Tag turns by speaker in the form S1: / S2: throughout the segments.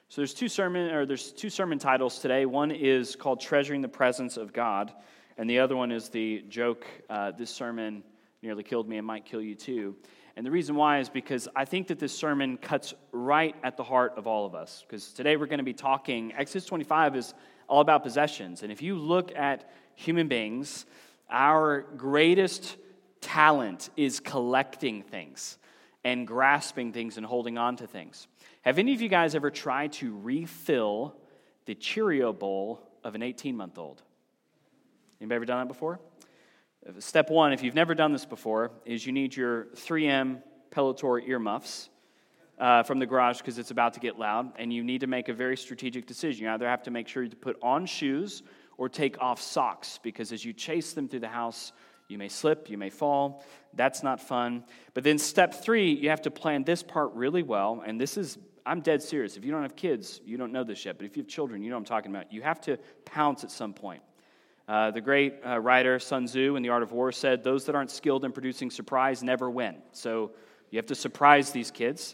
S1: So there's two sermon titles today. One is called Treasuring the Presence of God, and the other one is the joke, this sermon nearly killed me and might kill you too. And the reason why is because I think that this sermon cuts right at the heart of all of us. Because today we're going to be talking, Exodus 25 is all about possessions. And if you look at human beings, our greatest talent is collecting things and grasping things and holding on to things. Have any of you guys ever tried to refill the Cheerio bowl of an 18-month-old? Anybody ever done that before? Step one, if you've never done this before, is you need your 3M Pelotor earmuffs from the garage because it's about to get loud, and you need to make a very strategic decision. You either have to make sure to put on shoes or take off socks, because as you chase them through the house, you may slip, you may fall. That's not fun. But then step three, you have to plan this part really well, and this is, I'm dead serious. If you don't have kids, you don't know this yet, but if you have children, you know what I'm talking about. You have to pounce at some point. The great writer Sun Tzu in The Art of War said, those that aren't skilled in producing surprise never win. So you have to surprise these kids.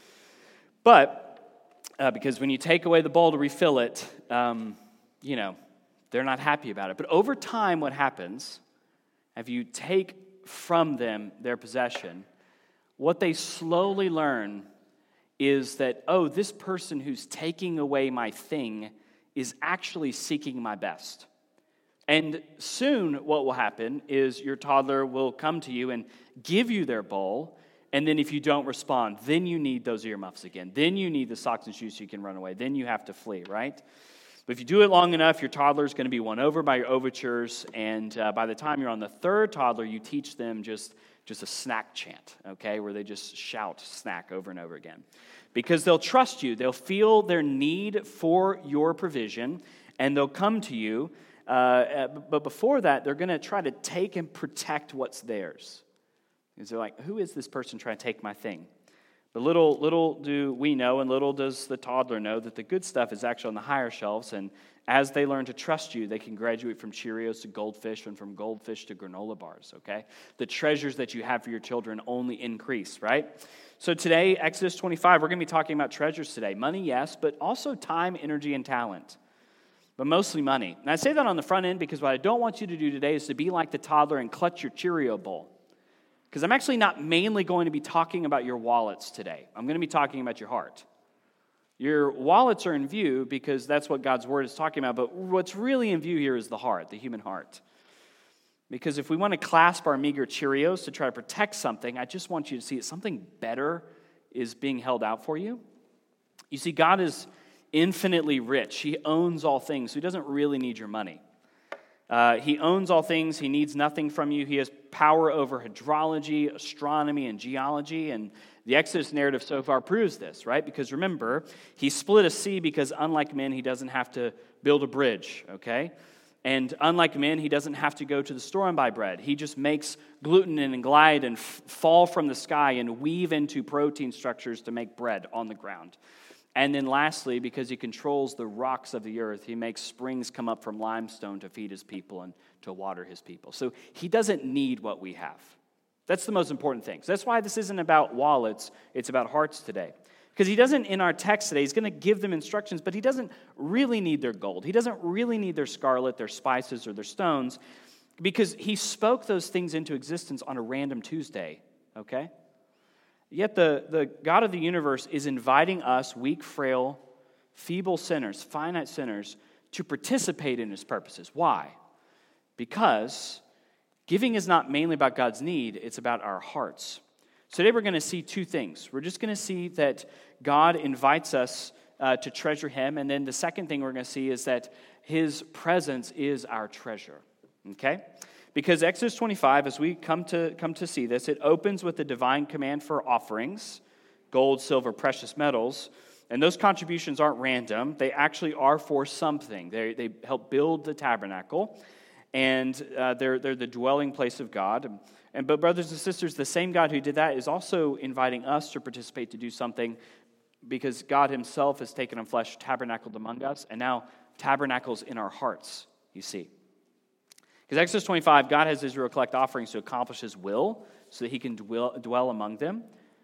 S1: But, because when you take away the bowl to refill it, they're not happy about it. But over time, what happens, if you take from them their possession, what they slowly learn is that, oh, this person who's taking away my thing is actually seeking my best. And soon what will happen is your toddler will come to you and give you their bowl, and then if you don't respond, then you need those earmuffs again. Then you need the socks and shoes so you can run away. Then you have to flee, right? But if you do it long enough, your toddler's going to be won over by your overtures, and by the time you're on the third toddler, you teach them just a snack chant, okay, where they just shout snack over and over again. Because they'll trust you. They'll feel their need for your provision, and they'll come to you. But before that, they're going to try to take and protect what's theirs. Because they're like, who is this person trying to take my thing? But little do we know, and little does the toddler know, that the good stuff is actually on the higher shelves. And as they learn to trust you, they can graduate from Cheerios to Goldfish and from Goldfish to granola bars, okay? The treasures that you have for your children only increase, right? So today, Exodus 25, we're going to be talking about treasures today. Money, yes, but also time, energy, and talent. But mostly money. And I say that on the front end because what I don't want you to do today is to be like the toddler and clutch your Cheerio bowl. Because I'm actually not mainly going to be talking about your wallets today. I'm going to be talking about your heart. Your wallets are in view because that's what God's Word is talking about, but what's really in view here is the heart, the human heart. Because if we want to clasp our meager Cheerios to try to protect something, I just want you to see that something better is being held out for you. You see, God is infinitely rich. He owns all things, so he doesn't really need your money. He owns all things. He needs nothing from you. He has power over hydrology, astronomy, and geology, and the Exodus narrative so far proves this, right? Because remember, he split a sea because unlike men, he doesn't have to build a bridge, okay? And unlike men, he doesn't have to go to the store and buy bread. He just makes gluten and glide and fall from the sky and weave into protein structures to make bread on the ground. And then lastly, because he controls the rocks of the earth, he makes springs come up from limestone to feed his people and to water his people. So he doesn't need what we have. That's the most important thing. So that's why this isn't about wallets, it's about hearts today. Because he doesn't, in our text today, he's going to give them instructions, but he doesn't really need their gold. He doesn't really need their scarlet, their spices, or their stones, because he spoke those things into existence on a random Tuesday, okay? Yet the God of the universe is inviting us, weak, frail, feeble sinners, finite sinners, to participate in his purposes. Why? Because giving is not mainly about God's need, it's about our hearts. So today we're going to see two things. We're just going to see that God invites us to treasure him, and then the second thing we're going to see is that his presence is our treasure. Okay? Because Exodus 25, as we come to see this, it opens with the divine command for offerings, gold, silver, precious metals, and those contributions aren't random. They actually are for something. They help build the tabernacle, and they're the dwelling place of God. But brothers and sisters, the same God who did that is also inviting us to participate to do something, because God himself has taken on flesh, tabernacled among us, and now tabernacles in our hearts, you see. Because Exodus 25, God has Israel collect offerings to accomplish his will so that he can dwell among them.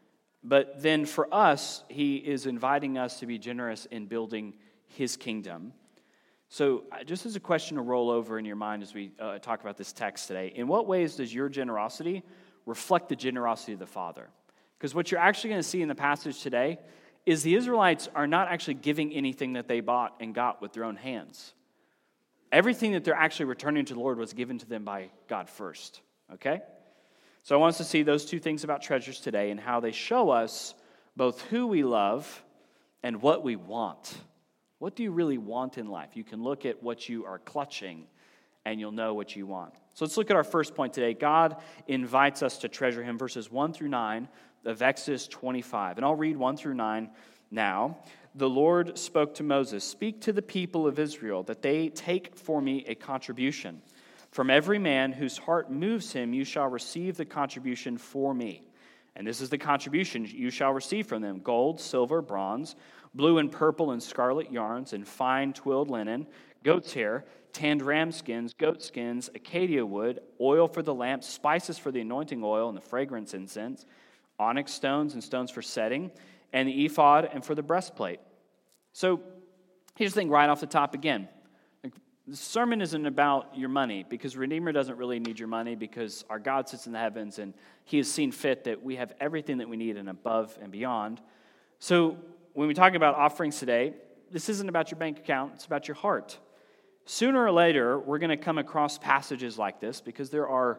S1: But then for us, he is inviting us to be generous in building his kingdom. So just as a question to roll over in your mind as we talk about this text today, in what ways does your generosity reflect the generosity of the Father? Because what you're actually going to see in the passage today is the Israelites are not actually giving anything that they bought and got with their own hands. Everything that they're actually returning to the Lord was given to them by God first, okay? So I want us to see those two things about treasures today and how they show us both who we love and what we want. What do you really want in life? You can look at what you are clutching and you'll know what you want. So let's look at our first point today. God invites us to treasure him, verses 1 through 9 of Exodus 25. And I'll read 1 through 9 now. The Lord spoke to Moses, "Speak to the people of Israel that they take for me a contribution. From every man whose heart moves him, you shall receive the contribution for me. And this is the contribution you shall receive from them: gold, silver, bronze, blue and purple and scarlet yarns, and fine twilled linen, goat's hair, tanned ram skins, goat skins, acacia wood, oil for the lamp, spices for the anointing oil and the fragrance incense, onyx stones and stones for setting, and the ephod and for the breastplate." So here's the thing right off the top again. The sermon isn't about your money, because Redeemer doesn't really need your money, because our God sits in the heavens and he has seen fit that we have everything that we need and above and beyond. So when we talk about offerings today, this isn't about your bank account, it's about your heart. Sooner or later, we're going to come across passages like this, because there are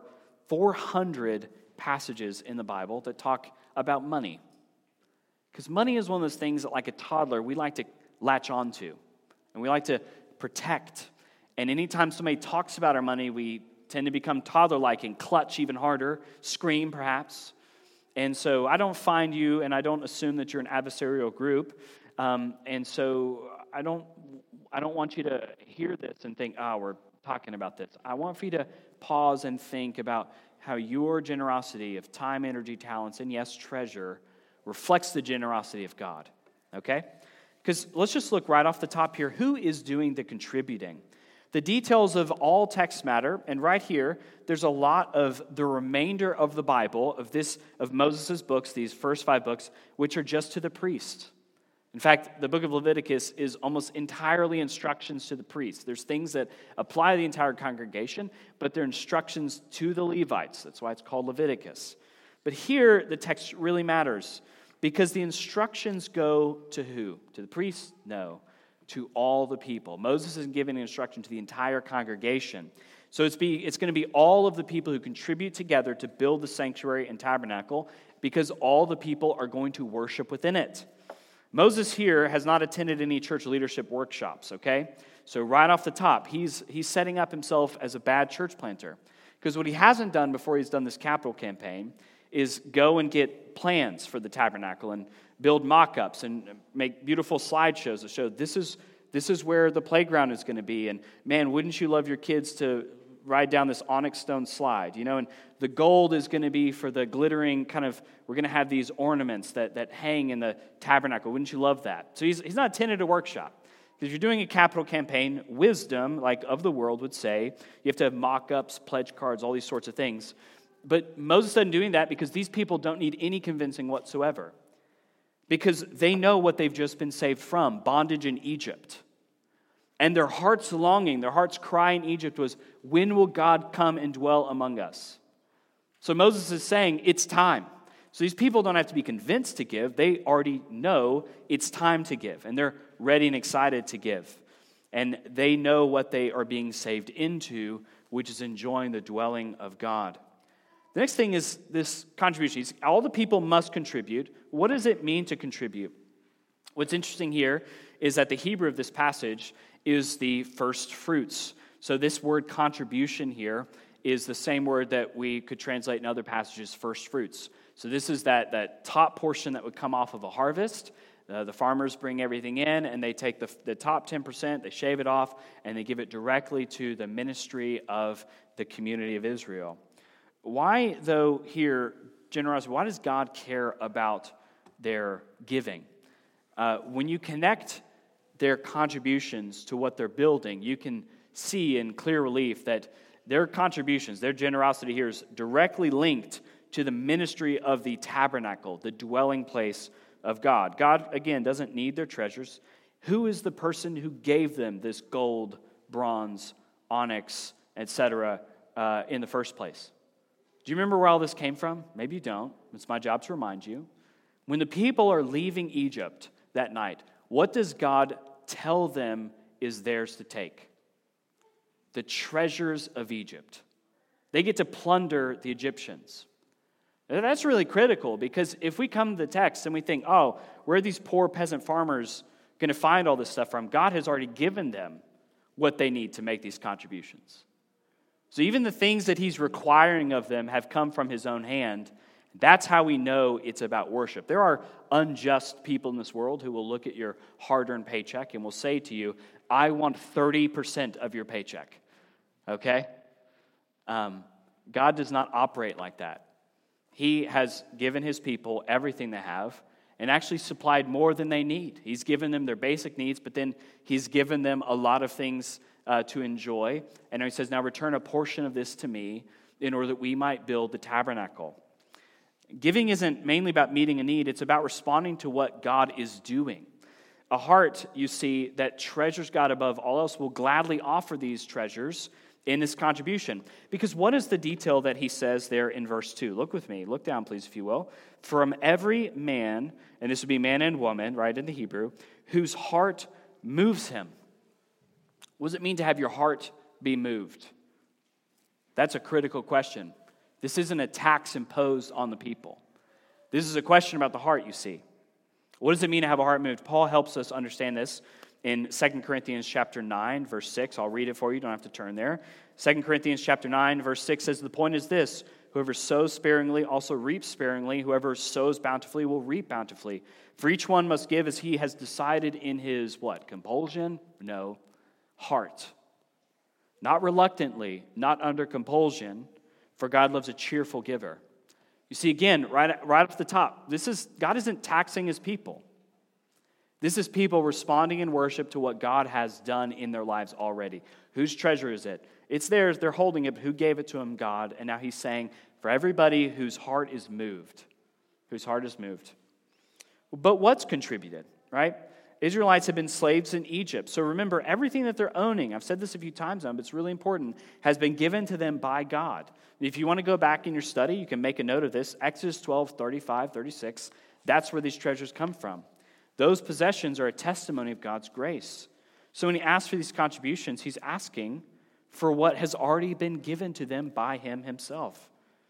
S1: 400 passages in the Bible that talk about money. Because money is one of those things that, like a toddler, we like to latch onto, and we like to protect. And anytime somebody talks about our money, we tend to become toddler-like and clutch even harder, scream perhaps. And so I don't find you, and I don't assume that you're an adversarial group. And so I don't want you to hear this and think, we're talking about this. I want for you to pause and think about how your generosity of time, energy, talents, and yes, treasure reflects the generosity of God, okay? Because let's just look right off the top here. Who is doing the contributing? The details of all texts matter, and right here, there's a lot of the remainder of the Bible, of Moses' books, these first 5 books, which are just to the priest. In fact, the book of Leviticus is almost entirely instructions to the priests. There's things that apply to the entire congregation, but they're instructions to the Levites. That's why it's called Leviticus. But here, the text really matters, because the instructions go to who? To the priests? No. To all the people. Moses is giving instruction to the entire congregation. So it's going to be all of the people who contribute together to build the sanctuary and tabernacle, because all the people are going to worship within it. Moses here has not attended any church leadership workshops, okay? So right off the top, he's setting up himself as a bad church planter. Because what he hasn't done before he's done this capital campaign is go and get plans for the tabernacle and build mock-ups and make beautiful slideshows that show this is where the playground is going to be. And man, wouldn't you love your kids to ride down this onyx stone slide, and the gold is going to be for the glittering we're going to have these ornaments that hang in the tabernacle. Wouldn't you love that? So he's not attended a workshop. Because if you're doing a capital campaign, wisdom, of the world, would say you have to have mock-ups, pledge cards, all these sorts of things. But Moses isn't doing that because these people don't need any convincing whatsoever. Because they know what they've just been saved from, bondage in Egypt. And their heart's longing, their heart's cry in Egypt was, when will God come and dwell among us? So Moses is saying, it's time. So these people don't have to be convinced to give. They already know it's time to give. And they're ready and excited to give. And they know what they are being saved into, which is enjoying the dwelling of God. The next thing is this contribution. All the people must contribute. What does it mean to contribute? What's interesting here is that the Hebrew of this passage is the first fruits. So this word contribution here is the same word that we could translate in other passages, first fruits. So this is that top portion that would come off of a harvest. The farmers bring everything in, and they take the top 10%, they shave it off, and they give it directly to the ministry of the community of Israel. Why, though, here, generosity, why does God care about their giving? When you connect their contributions to what they're building, you can see in clear relief that their contributions, their generosity here is directly linked to the ministry of the tabernacle, the dwelling place of God. God, again, doesn't need their treasures. Who is the person who gave them this gold, bronze, onyx, etc., in the first place? Do you remember where all this came from? Maybe you don't. It's my job to remind you. When the people are leaving Egypt that night, what does God tell them is theirs to take? The treasures of Egypt. They get to plunder the Egyptians. And that's really critical, because if we come to the text and we think, oh, where are these poor peasant farmers going to find all this stuff from? God has already given them what they need to make these contributions. So even the things that he's requiring of them have come from his own hand. That's how we know it's about worship. There are unjust people in this world who will look at your hard-earned paycheck and will say to you, I want 30% of your paycheck. Okay? God does not operate like that. He has given his people everything they have and actually supplied more than they need. He's given them their basic needs, but then he's given them a lot of things to enjoy. And he says, now return a portion of this to me in order that we might build the tabernacle. Giving isn't mainly about meeting a need. It's about responding to what God is doing. A heart, you see, that treasures God above all else will gladly offer these treasures in this contribution. Because what is the detail that he says there in verse 2? Look with me. Look down, please, if you will. From every man, and this would be man and woman, right, in the Hebrew, whose heart moves him. What does it mean to have your heart be moved? That's a critical question. This isn't a tax imposed on the people. This is a question about the heart, you see. What does it mean to have a heart moved? Paul helps us understand this in 2 Corinthians chapter 9, verse 6. I'll read it for you. You don't have to turn there. 2 Corinthians chapter 9, verse 6 says, the point is this, whoever sows sparingly also reaps sparingly. Whoever sows bountifully will reap bountifully. For each one must give as he has decided in his, what, compulsion? No, heart. Not reluctantly, not under compulsion, for God loves a cheerful giver. You see, again, right off the top, God isn't taxing his people. This is people responding in worship to what God has done in their lives already. Whose treasure is it? It's theirs. They're holding it. Who gave it to him? God. And now he's saying, for everybody whose heart is moved. Whose heart is moved. But what's contributed, right? Israelites have been slaves in Egypt. So remember, everything that they're owning, I've said this a few times now, but it's really important, has been given to them by God. If you want to go back in your study, you can make a note of this. Exodus 12, 35, 36, that's where these treasures come from. Those possessions are a testimony of God's grace. So when he asks for these contributions, he's asking for what has already been given to them by him himself.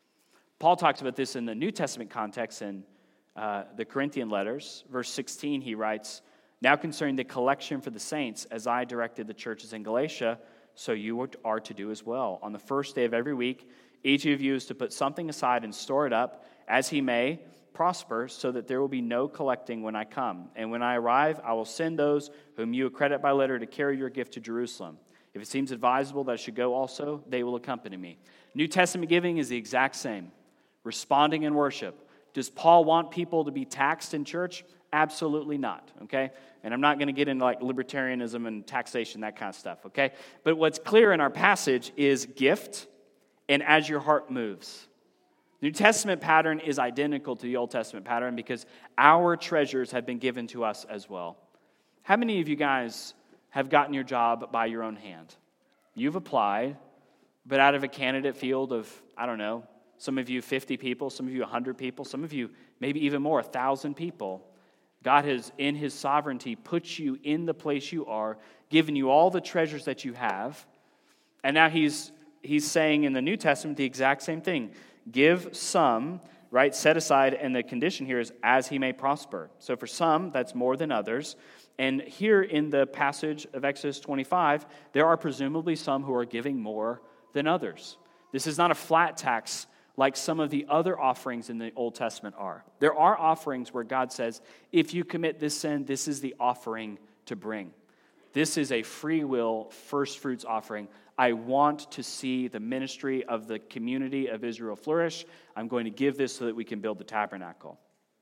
S1: Paul talks about this in the New Testament context in the Corinthian letters. Verse 16, he writes, now concerning the collection for the saints, as I directed the churches in Galatia, so you are to do as well. On the first day of every week, each of you is to put something aside and store it up, as he may prosper, so that there will be no collecting when I come. And when I arrive, I will send those whom you accredit by letter to carry your gift to Jerusalem. If it seems advisable that I should go also, they will accompany me. New Testament giving is the exact same. Responding in worship. Does Paul want people to be taxed in church? Absolutely not, okay? And I'm not going to get into like libertarianism and taxation, that kind of stuff, okay? But what's clear in our passage is gift and as your heart moves. The New Testament pattern is identical to the Old Testament pattern because our treasures have been given to us as well. How many of you guys have gotten your job by your own hand? You've applied, but out of a candidate field of, I don't know, some of you 50 people, some of you 100 people, some of you maybe even more, 1,000 people. God has, in his sovereignty, put you in the place you are, given you all the treasures that you have, and now he's saying in the New Testament the exact same thing. Give some, right, set aside, and the condition here is as he may prosper. So for some, that's more than others. And here in the passage of Exodus 25, there are presumably some who are giving more than others. This is not a flat tax like some of the other offerings in the Old Testament are. There are offerings where God says, if you commit this sin, this is the offering to bring. This is a free will first fruits offering. I want to see the ministry of the community of Israel flourish. I'm going to give this so that we can build the tabernacle.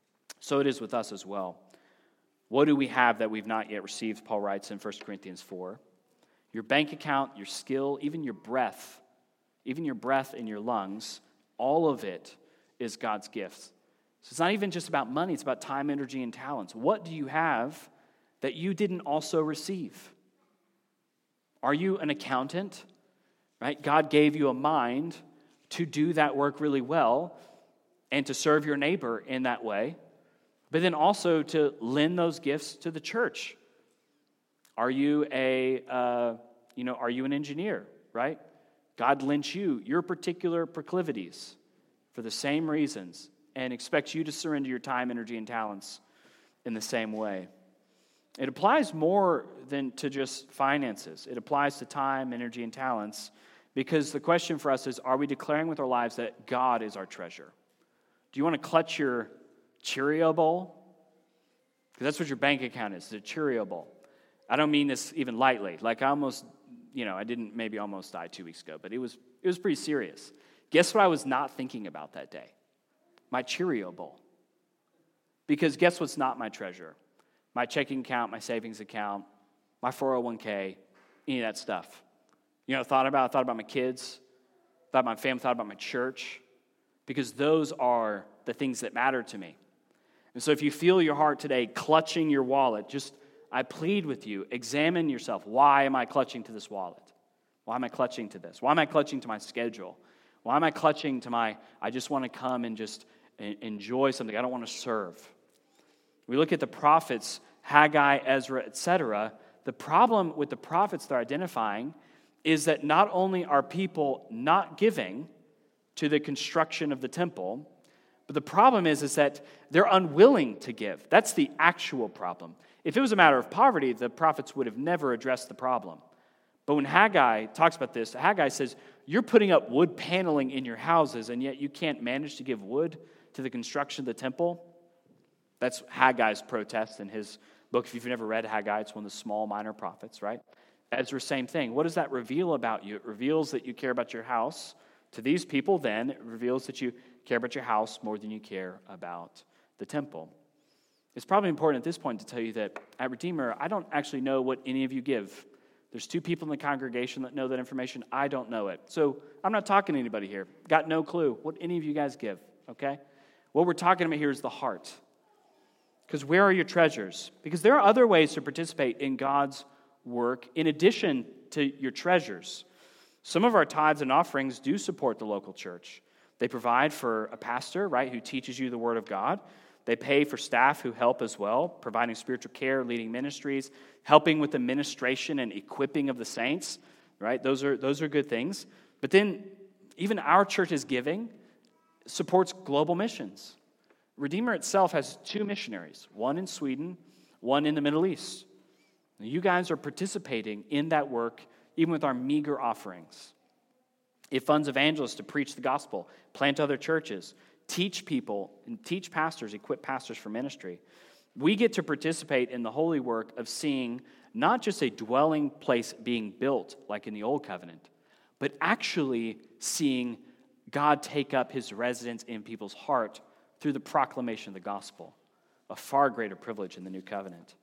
S1: So it is with us as well. What do we have that we've not yet received? Paul writes in 1 Corinthians 4. Your bank account, your skill, even your breath in your lungs, all of it is God's gifts. So it's not even just about money, it's about time, energy, and talents. What do you have that you didn't also receive? Are you an accountant? Right? God gave you a mind to do that work really well and to serve your neighbor in that way, but then also to lend those gifts to the church. Are you are you an engineer, right? God lent you your particular proclivities for the same reasons and expects you to surrender your time, energy, and talents in the same way. It applies more than to just finances. It applies to time, energy, and talents, because the question for us is, are we declaring with our lives that God is our treasure? Do you want to clutch your Cheerio bowl? Because that's what your bank account is, the Cheerio bowl. I don't mean this even lightly. Like I almost, I didn't maybe almost die 2 weeks ago, but it was pretty serious. Guess what I was not thinking about that day? My Cheerio bowl. Because guess what's not my treasure? My checking account, my savings account, my 401k, any of that stuff. Thought about my kids, thought about my family, thought about my church, because those are the things that matter to me. And so if you feel your heart today clutching your wallet, I plead with you, examine yourself. Why am I clutching to this wallet? Why am I clutching to this? Why am I clutching to my schedule? Why am I clutching to I just want to come and just enjoy something. I don't want to serve. We look at the prophets, Haggai, Ezra, etc. The problem with the prophets they're identifying is that not only are people not giving to the construction of the temple, but the problem is that they're unwilling to give. That's the actual problem. If it was a matter of poverty, the prophets would have never addressed the problem. But when Haggai talks about this, Haggai says, you're putting up wood paneling in your houses, and yet you can't manage to give wood to the construction of the temple. That's Haggai's protest in his book. If you've never read Haggai, it's one of the small minor prophets, right? Ezra, same thing. What does that reveal about you? It reveals that you care about your house. To these people, then, it reveals that you care about your house more than you care about the temple. It's probably important at this point to tell you that at Redeemer, I don't actually know what any of you give. There's 2 people in the congregation that know that information. I don't know it. So I'm not talking to anybody here. Got no clue what any of you guys give, okay? What we're talking about here is the heart. Because where are your treasures? Because there are other ways to participate in God's work in addition to your treasures. Some of our tithes and offerings do support the local church. They provide for a pastor, right, who teaches you the Word of God. They pay for staff who help as well, providing spiritual care, leading ministries, helping with the ministration and equipping of the saints, right? Those are good things. But then even our church's giving supports global missions. Redeemer itself has 2 missionaries, one in Sweden, one in the Middle East. You guys are participating in that work, even with our meager offerings. It funds evangelists to preach the gospel, plant other churches, teach people, and teach pastors, equip pastors for ministry. We get to participate in the holy work of seeing not just a dwelling place being built, like in the Old Covenant, but actually seeing God take up his residence in people's heart through the proclamation of the gospel, a far greater privilege in the New Covenant.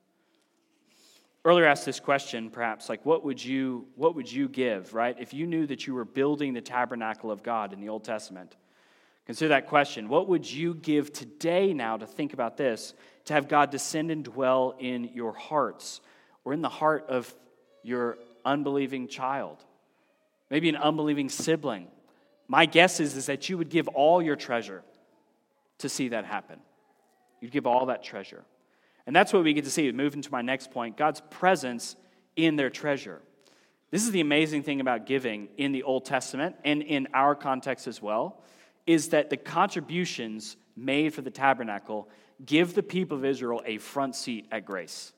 S1: Earlier I asked this question, perhaps, like what would you give, right? If you knew that you were building the tabernacle of God in the Old Testament, consider that question. What would you give today now to think about this, to have God descend and dwell in your hearts or in the heart of your unbelieving child, maybe an unbelieving sibling? My guess is that you would give all your treasure to see that happen. You'd give all that treasure. And that's what we get to see. Moving to my next point, God's presence in their treasure. This is the amazing thing about giving in the Old Testament and in our context as well, is that the contributions made for the tabernacle give the people of Israel a front seat at grace.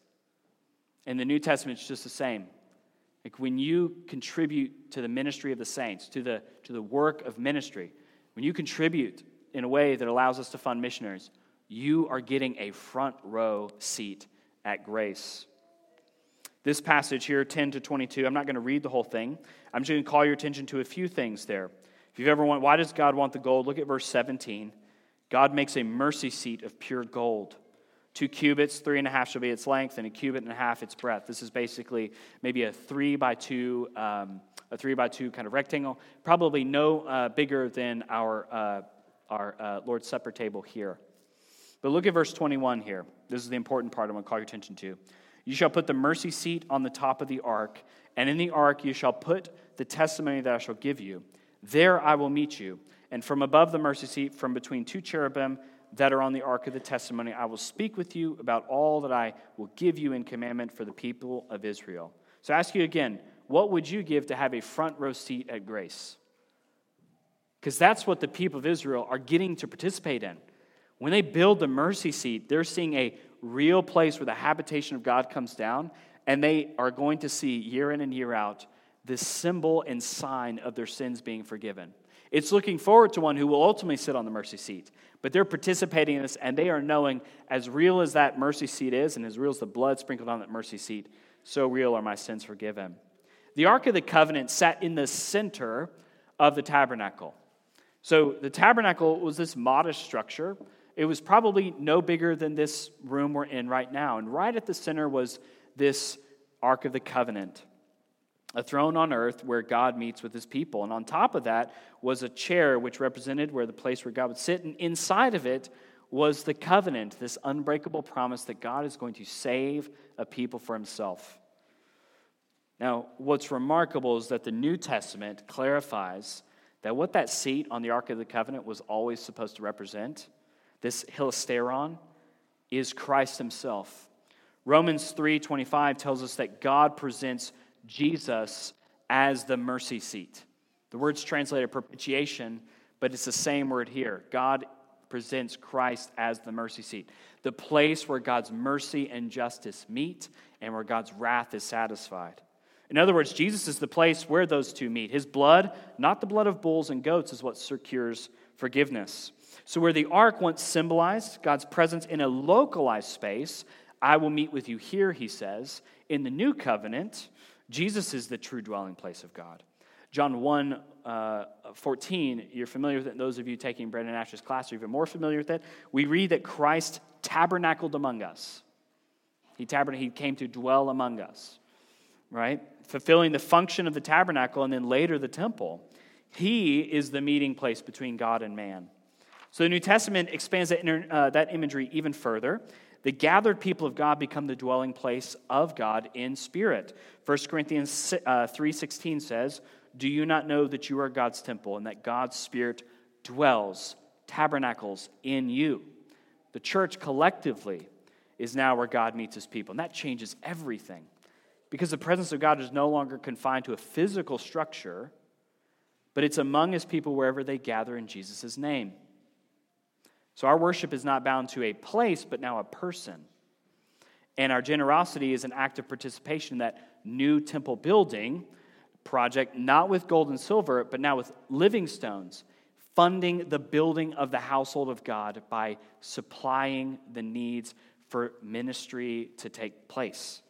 S1: In the New Testament, it's just the same. Like when you contribute to the ministry of the saints, to the work of ministry, when you contribute in a way that allows us to fund missionaries, you are getting a front row seat at grace. This passage here, 10 to 22, I'm not going to read the whole thing. I'm just going to call your attention to a few things there. If you've ever wondered, why does God want the gold? Look at verse 17. God makes a mercy seat of pure gold. 2 cubits, 3.5 shall be its length, and 1.5 cubits its breadth. This is basically maybe a 3x2 kind of rectangle, probably no bigger than our our Lord's Supper table here. But look at verse 21 here. This is the important part I want to call your attention to. You shall put the mercy seat on the top of the ark, and in the ark you shall put the testimony that I shall give you. There I will meet you, and from above the mercy seat, from between two cherubim that are on the ark of the testimony, I will speak with you about all that I will give you in commandment for the people of Israel. So I ask you again, what would you give to have a front row seat at grace? Because that's what the people of Israel are getting to participate in. When they build the mercy seat, they're seeing a real place where the habitation of God comes down, and they are going to see year in and year out this symbol and sign of their sins being forgiven. It's looking forward to one who will ultimately sit on the mercy seat, but they're participating in this, and they are knowing as real as that mercy seat is, and as real as the blood sprinkled on that mercy seat, so real are my sins forgiven. The Ark of the Covenant sat in the center of the tabernacle. So the tabernacle was this modest structure. It was probably no bigger than this room we're in right now. And right at the center was this Ark of the Covenant, a throne on earth where God meets with his people. And on top of that was a chair which represented where the place where God would sit. And inside of it was the covenant, this unbreakable promise that God is going to save a people for himself. Now, what's remarkable is that the New Testament clarifies that what that seat on the Ark of the Covenant was always supposed to represent, this hilasteron, is Christ himself. Romans 3:25 tells us that God presents Jesus as the mercy seat. The word's translated propitiation, but it's the same word here. God presents Christ as the mercy seat, the place where God's mercy and justice meet and where God's wrath is satisfied. In other words, Jesus is the place where those two meet. His blood, not the blood of bulls and goats, is what secures forgiveness. So where the ark once symbolized God's presence in a localized space, I will meet with you here, he says. In the new covenant, Jesus is the true dwelling place of God. John 1:14, you're familiar with it. Those of you taking Brendan Ash's class are even more familiar with it. We read that Christ tabernacled among us. He came to dwell among us, right? Fulfilling the function of the tabernacle and then later the temple. He is the meeting place between God and man. So the New Testament expands that imagery even further. The gathered people of God become the dwelling place of God in spirit. 1 Corinthians 3:16 says, "Do you not know that you are God's temple and that God's Spirit dwells, tabernacles in you?" The church collectively is now where God meets his people. And that changes everything. Because the presence of God is no longer confined to a physical structure, but it's among his people wherever they gather in Jesus' name. So our worship is not bound to a place, but now a person. And our generosity is an act of participation in that new temple building project, not with gold and silver, but now with living stones, funding the building of the household of God by supplying the needs for ministry to take place.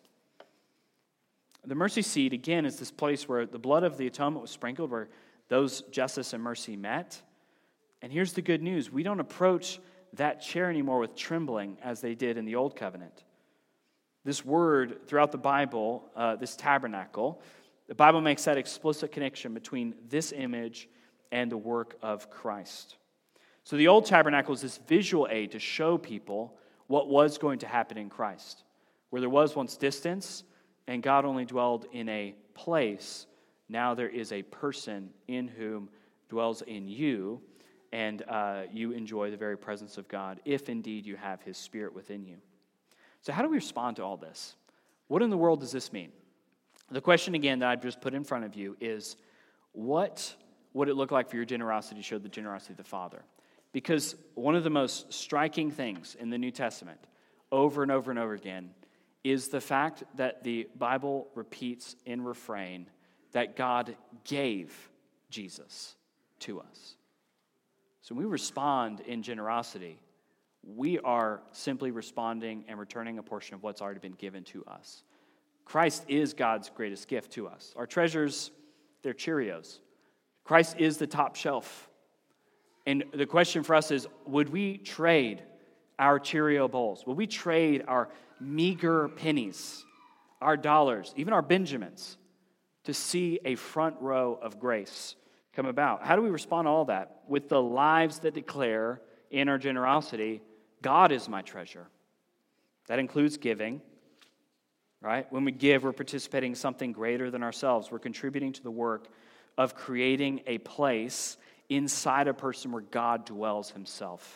S1: The mercy seat, again, is this place where the blood of the atonement was sprinkled, where those justice and mercy met. And here's the good news. We don't approach that chair anymore with trembling as they did in the Old Covenant. This word throughout the Bible, this tabernacle, the Bible makes that explicit connection between this image and the work of Christ. So the old tabernacle is this visual aid to show people what was going to happen in Christ. Where there was once distance and God only dwelled in a place, now there is a person in whom dwells in you, and you enjoy the very presence of God, if indeed you have his Spirit within you. So how do we respond to all this? What in the world does this mean? The question again that I've just put in front of you is, what would it look like for your generosity to show the generosity of the Father? Because one of the most striking things in the New Testament, over and over and over again, is the fact that the Bible repeats in refrain that God gave Jesus to us. So when we respond in generosity, we are simply responding and returning a portion of what's already been given to us. Christ is God's greatest gift to us. Our treasures, they're Cheerios. Christ is the top shelf. And the question for us is, would we trade our Cheerio bowls? Would we trade our meager pennies, our dollars, even our Benjamins, to see a front row of grace come about? How do we respond to all that? With the lives that declare in our generosity, God is my treasure. That includes giving, right? When we give, we're participating in something greater than ourselves. We're contributing to the work of creating a place inside a person where God dwells himself.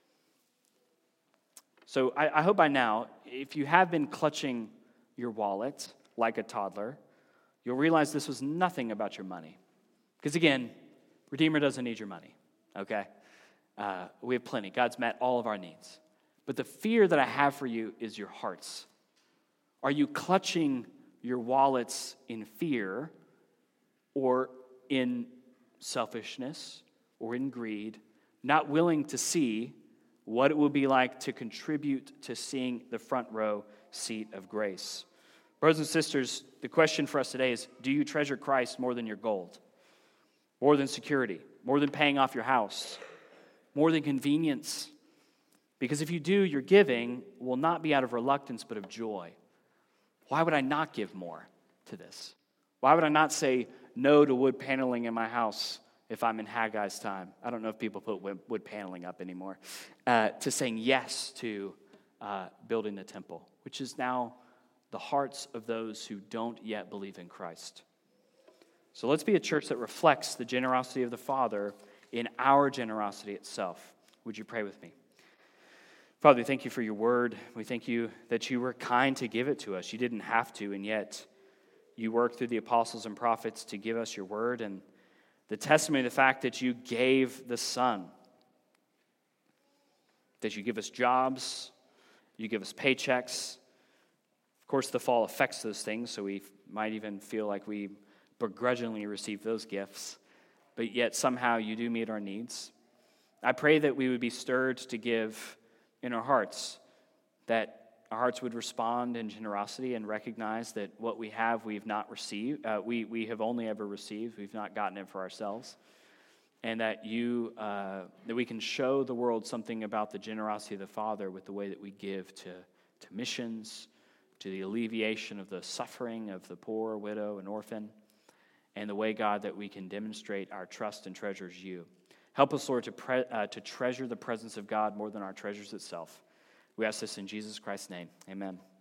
S1: So I hope by now, if you have been clutching your wallet like a toddler, you'll realize this was nothing about your money. Because again, Redeemer doesn't need your money, okay? We have plenty. God's met all of our needs. But the fear that I have for you is your hearts. Are you clutching your wallets in fear or in selfishness or in greed, not willing to see what it will be like to contribute to seeing the front row seat of grace? Brothers and sisters, the question for us today is, do you treasure Christ more than your gold, more than security, more than paying off your house, more than convenience? Because if you do, your giving will not be out of reluctance but of joy. Why would I not give more to this? Why would I not say no to wood paneling in my house if I'm in Haggai's time? I don't know if people put wood paneling up anymore. To saying yes to building the temple, which is now the hearts of those who don't yet believe in Christ. So let's be a church that reflects the generosity of the Father in our generosity itself. Would you pray with me? Father, we thank you for your word. We thank you that you were kind to give it to us. You didn't have to, and yet you worked through the apostles and prophets to give us your word, and the testimony of the fact that you gave the Son, that you give us jobs, you give us paychecks. Of course, the fall affects those things, so we might even feel like we begrudgingly receive those gifts, but yet somehow you do meet our needs. I pray that we would be stirred to give in our hearts, that our hearts would respond in generosity and recognize that what we have we've not received, we have only ever received, we've not gotten it for ourselves, and that that we can show the world something about the generosity of the Father with the way that we give to missions, to the alleviation of the suffering of the poor, widow, and orphan, and the way, God, that we can demonstrate our trust and treasures you. Help us, Lord, to treasure the presence of God more than our treasures itself. We ask this in Jesus Christ's name. Amen.